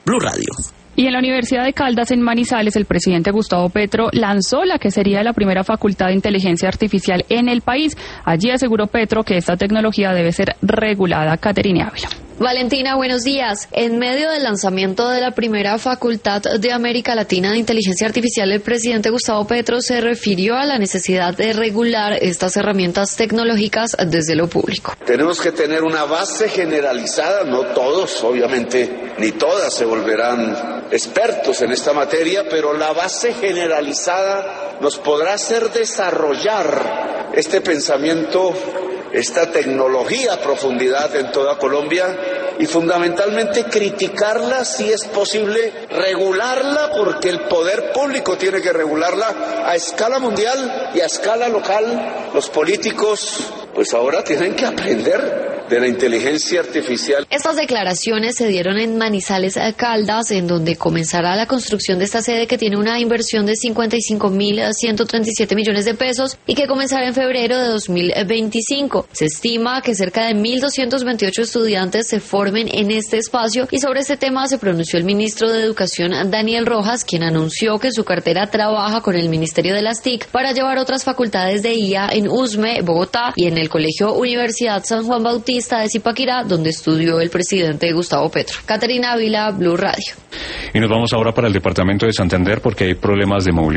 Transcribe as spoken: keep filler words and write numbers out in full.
Blue Radio. Y en la Universidad de Caldas, en Manizales, el presidente Gustavo Petro lanzó la que sería la primera facultad de inteligencia artificial en el país. Allí aseguró Petro que esta tecnología debe ser regulada. Caterina Ávila. Valentina, buenos días. En medio del lanzamiento de la primera facultad de América Latina de inteligencia artificial, el presidente Gustavo Petro se refirió a la necesidad de regular estas herramientas tecnológicas desde lo público. Tenemos que tener una base generalizada, no todos, obviamente, ni todas se volverán expertos en esta materia, pero la base generalizada nos podrá hacer desarrollar este pensamiento, esta tecnología a profundidad en toda Colombia y fundamentalmente criticarla si es posible, regularla porque el poder público tiene que regularla a escala mundial y a escala local. Los políticos pues ahora tienen que aprender de la inteligencia artificial. Estas declaraciones se dieron en Manizales, Caldas, en donde comenzará la construcción de esta sede que tiene una inversión de cincuenta y cinco mil ciento treinta y siete millones de pesos y que comenzará en febrero de dos mil veinticinco. Se estima que cerca de mil doscientos veintiocho estudiantes se formen en este espacio y sobre este tema se pronunció el ministro de Educación, Daniel Rojas, quien anunció que su cartera trabaja con el Ministerio de las T I C para llevar otras facultades de I A en Usme, Bogotá, y en el Colegio Universidad San Juan Bautista de Zipaquirá, donde estudió el presidente Gustavo Petro. Caterina Ávila, Blue Radio. Y nos vamos ahora para el departamento de Santander porque hay problemas de movilidad.